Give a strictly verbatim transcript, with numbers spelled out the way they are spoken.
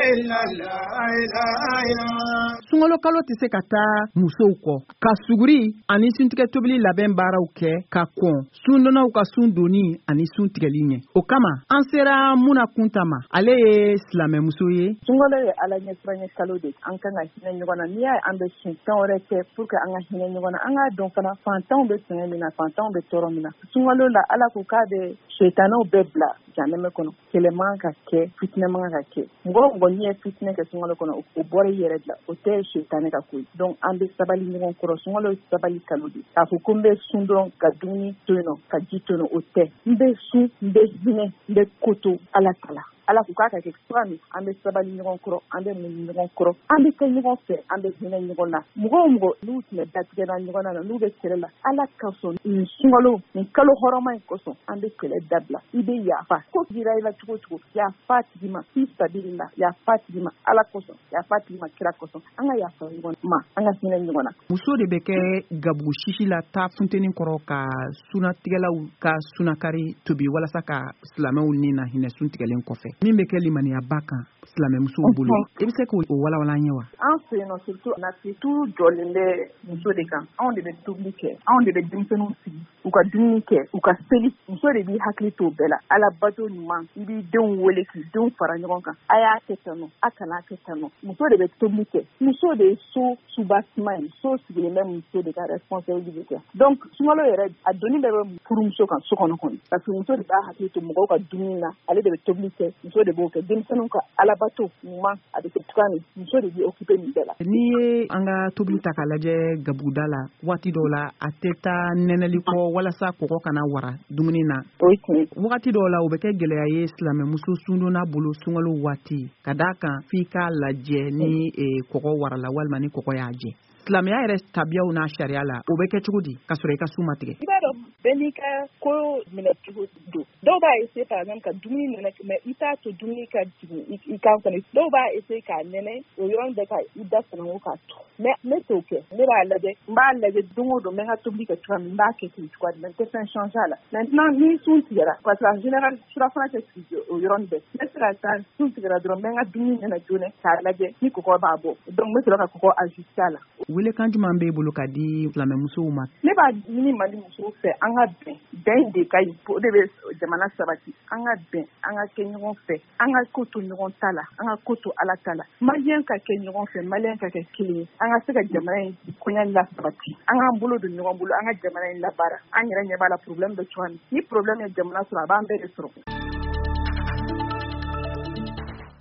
Sunkalo kalo tɛ se ka taa musow kɔ ka suguri ani suntigɛ tobili labɛn baaraw kɛ ka kɔn sundonnaw ka sun doni ani sun tigɛli ɲɛ. O kama an sera Muna Kunta ma, ale ye silamɛmuso ye. Sunkalo ye Ala ɲɛsiranya kalo de, an kan ka hinɛ ɲɔgɔn na. N'i y'a an bɛ sun fɛn wɛrɛ kɛ pour que an ka hinɛ ɲɔgɔn na, an k'a dɔn fana fantanw bɛ sɛgɛn min na, fantanw bɛ tɔɔrɔ min na. Sunkalo la Ala ko k'a bɛ shetanaw bɛɛ bila janɛmɛ kɔnɔ. Kɛlɛ man ka kɛ, fitinɛ man ka kɛ. Mɔgɔ o mɔgɔ n'i ye fitinɛ kɛ sunkalo kɔnɔ, o bɔra i yɛrɛ de la, o tɛ shetane ka ko ye. Donc an bɛ sabali ɲɔgɔn kɔrɔ. Sunkalo ye sabali kalo de. K'a fɔ ko n bɛ sun dɔrɔn ka dumuni to yen nɔ, ka ji to yen nɔ, o tɛ. N bɛ sun, n bɛ hinɛ, n bɛ ko to Ala ta la. Ala ko k'a ka kɛ cogoya min, an bɛ sabali ɲɔgɔn kɔrɔ, an bɛ mun ɲɔgɔn kɔrɔ, an bɛ kɛ ɲɔgɔn fɛ, an bɛ hinɛ ɲɔgɔn na. Mɔgɔ o mɔgɔ n'u tun bɛ datigɛra ɲɔgɔn na, n'u bɛ kɛlɛ la, Ala ka sɔn nin sunkalo, nin kalo hɔrɔma in kosɔn, an bɛ kɛlɛ dabila. I bɛ yafa. Ko jira i la cogo o cogo, yafa tigi ma, fi sabili la, yafa tigi ma, Ala kosɔn, yafa tigi ma, kira kosɔn. An ka yafa ɲɔgɔn ma, an ka hinɛ ɲɔgɔn na. Muso de bɛ kɛ gabugu sisi la taa funteni kɔrɔ ka sunatigɛlaw ka sunakari tobi walasa ka silamɛw ni na hinɛ sun tigɛlen kɔfɛ. Min bɛ kɛ limaniya ba kan silamɛmusow bolo. I bɛ se k'o walawala an ye wa? An fɛ yen nɔ surtout nasitu jɔlen bɛ muso de kan. Anw de bɛ tobili kɛ, anw de bɛ denmisɛnninw sigi, u ka dumuni kɛ, u ka seli. Muso de b'i hakili to bɛɛ la. Ala bato ɲuman, i b'i denw wele k'i denw fara ɲɔgɔn kan. A y'a kɛ tan nɔ, a kana kɛ tan nɔ. Muso de bɛ tobili kɛ. Muso de ye so subasima ye. So sigilen bɛ muso de ka responsabilité kɛ. Donc sunkalo yɛrɛ a doni bɛɛ bɛ furumuso kan so kɔnɔ kɔni. Parce que muso de b'a hakili to mɔgɔw ka dumuni na, ale de bɛ tobili kɛ, muso de b'o kɛ. Denmisɛnninw ka alabato ɲuman a bɛ kɛ cogoya min, muso de b'i occupé nin bɛɛ la. N'i ye an ka tobili ta k'a lajɛ gabuguda la waati dɔw la a tɛ taa nɛnɛli kɔ walasa kɔgɔ kana wara dumuni na. O ye tiɲɛ. Wagati dɔw la o bɛ kɛ gɛlɛya ye silamɛmuso sundonna bolo sunkalo waati ka d'a kan f'i k'a lajɛ ni kɔgɔ warala walima ni kɔgɔ y'a jɛ. Silamɛya yɛrɛ tabiyaw n'a sariya la o bɛ kɛ cogo di ka sɔrɔ i ka sun ma tigɛ? I b'a dɔn bɛɛ n'i ka ko minɛ cogo don. Dɔw b'a essayer par exemple ka dumuni nɛnɛ mais i t'a to dumuni ka jigin i kan kɔnɔ. Dɔw b'a essayer k'a nɛnɛ o yɔrɔnin bɛɛ ka i da sanango k'a to. Mais ne t'o kɛ. Ne b'a lajɛ n b'a lajɛ don o don n bɛ n ka tobili kɛ cogoya min n b'a kɛ ten cogoya de la n tɛ fɛn changer a la. Maintenant ni sun tigɛra parce que en général surafana tɛ sigi o yɔrɔnin bɛɛ. Ne sera ka sun tigɛra dɔrɔn n bɛ n ka dumuni nɛnɛ joona k'a lajɛ ni kɔgɔ b'a bɔ. Donc n bɛ sɔrɔ ka kɔgɔ ajuster a la. Welekan jumɛn b'e bolo ka di silamɛmusow ma? Ne b'a ɲini Mali musow fɛ an ka bɛn. Bɛn de ka ɲi o de bɛ jamana sabati. An ka bɛn, an ka kɛ ɲɔgɔn fɛ, an ka ko to ɲɔgɔn ta la, an ka ko to Ala ta la. Maliyɛn ka kɛ ɲɔgɔn fɛ, maliyɛn ka kɛ kelen ye. An ka se ka jamana in koɲɛ la sabati. An k'an bolo don ɲɔgɔn bolo, an ka jamana in labaara. An yɛrɛ ɲɛ b'a la problème bɛ cogoya min. Ni problème ye jamana sɔrɔ a b'an bɛɛ de sɔrɔ.